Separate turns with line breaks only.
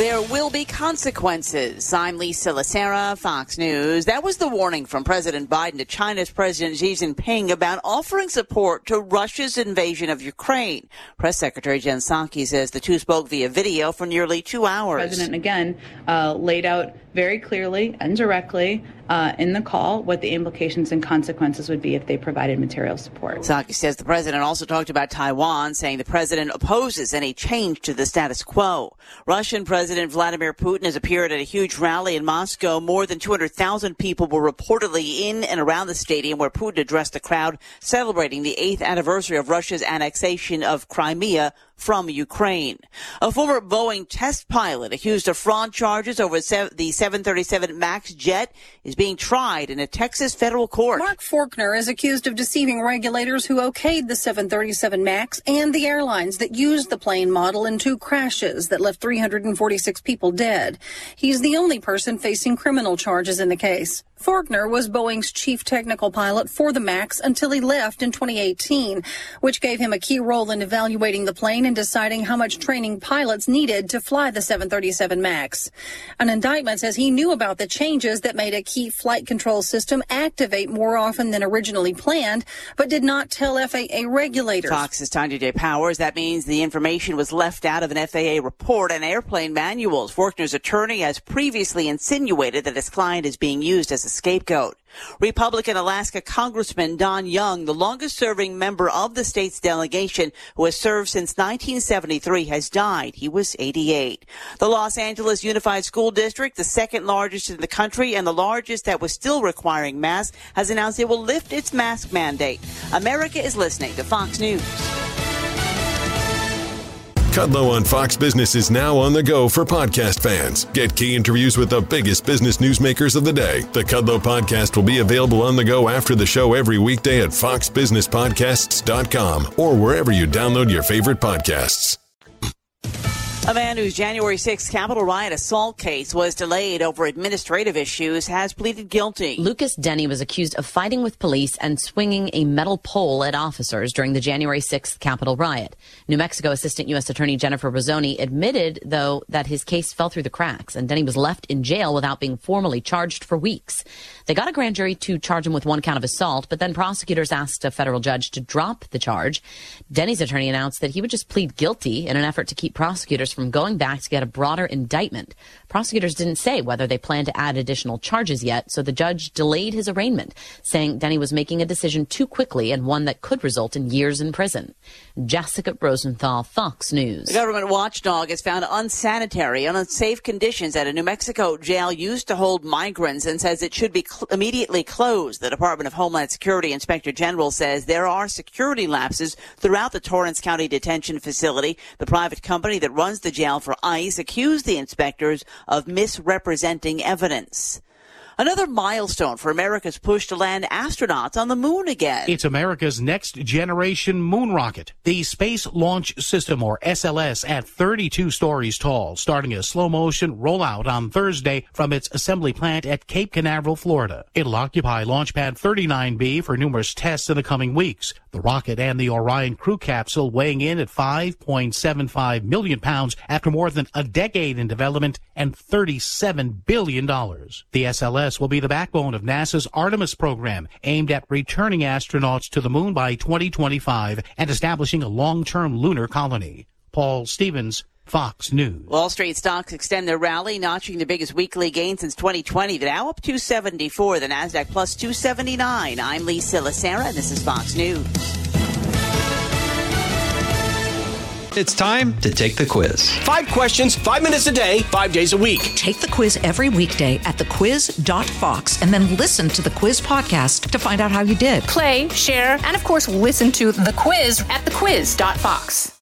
There will be consequences. I'm Lisa Lacera, Fox News. That was the warning from President Biden to China's President Xi Jinping about offering support to Russia's invasion of Ukraine. Press Secretary Jen Psaki says the two spoke via video for nearly 2 hours.
The President, again, laid out very clearly and directly in the call what the implications and consequences would be if they provided material support.
Psaki says the president also talked about Taiwan, saying the president opposes any change to the status quo. Russian President Vladimir Putin has appeared at a huge rally in Moscow. More than 200,000 people were reportedly in and around the stadium where Putin addressed the crowd, celebrating the 8th anniversary of Russia's annexation of Crimea from Ukraine. A former Boeing test pilot accused of fraud charges over the 737 MAX jet is being tried in a Texas federal court.
Mark Faulkner is accused of deceiving regulators who okayed the 737 MAX and the airlines that used the plane model in 2 crashes that left 346 people dead. He's the only person facing criminal charges in the case. Faulkner was Boeing's chief technical pilot for the MAX until he left in 2018, which gave him a key role in evaluating the plane and deciding how much training pilots needed to fly the 737 MAX. An indictment says he knew about the changes that made a key flight control system activate more often than originally planned, but did not tell FAA regulators.
Fox's Tanya J. Powers. That means the information was left out of an FAA report and airplane manuals. Faulkner's attorney has previously insinuated that his client is being used as a scapegoat. Republican Alaska Congressman Don Young, the longest-serving member of the state's delegation, who has served since 1973, has died. He was 88. The Los Angeles Unified School District, the second largest in the country and the largest that was still requiring masks, has announced it will lift its mask mandate. America is listening to Fox News.
Kudlow on Fox Business is now on the go for podcast fans. Get key interviews with the biggest business newsmakers of the day. The Kudlow podcast will be available on the go after the show every weekday at foxbusinesspodcasts.com or wherever you download your favorite podcasts.
A man whose January 6th Capitol riot assault case was delayed over administrative issues has pleaded guilty.
Lucas Denny was accused of fighting with police and swinging a metal pole at officers during the January 6th Capitol riot. New Mexico Assistant U.S. Attorney Jennifer Bozzoni admitted, though, that his case fell through the cracks, and Denny was left in jail without being formally charged for weeks. They got a grand jury to charge him with 1 count of assault, but then prosecutors asked a federal judge to drop the charge. Denny's attorney announced that he would just plead guilty in an effort to keep prosecutors from going back to get a broader indictment. Prosecutors didn't say whether they plan to add additional charges yet, so the judge delayed his arraignment, saying Denny was making a decision too quickly and one that could result in years in prison. Jessica Rosenthal, Fox News.
The government watchdog has found unsanitary and unsafe conditions at a New Mexico jail used to hold migrants and says it should be immediately closed. The Department of Homeland Security Inspector General says there are security lapses throughout the Torrance County Detention Facility. The private company that runs the jail for ICE accused the inspectors of misrepresenting evidence. Another milestone for America's push to land astronauts on the moon again.
It's America's next generation moon rocket, the Space Launch System, or SLS, at 32 stories tall, starting a slow motion rollout on Thursday from its assembly plant at Cape Canaveral, Florida. It'll occupy Launch Pad 39B for numerous tests in the coming weeks. The rocket and the Orion crew capsule weighing in at 5.75 million pounds after more than a decade in development and $37 billion. The SLS will be the backbone of NASA's Artemis program, aimed at returning astronauts to the moon by 2025 and establishing a long-term lunar colony. Paul Stevens, Fox News.
Wall Street stocks extend their rally, notching the biggest weekly gain since 2020. The Dow up 274, the Nasdaq plus 279. I'm Lisa Lacera, and this is Fox News.
It's time to take the quiz. 5 questions, 5 minutes a day, 5 days a week.
Take the quiz every weekday at thequiz.fox and then listen to the quiz podcast to find out how you did.
Play, share, and of course listen to The Quiz at thequiz.fox.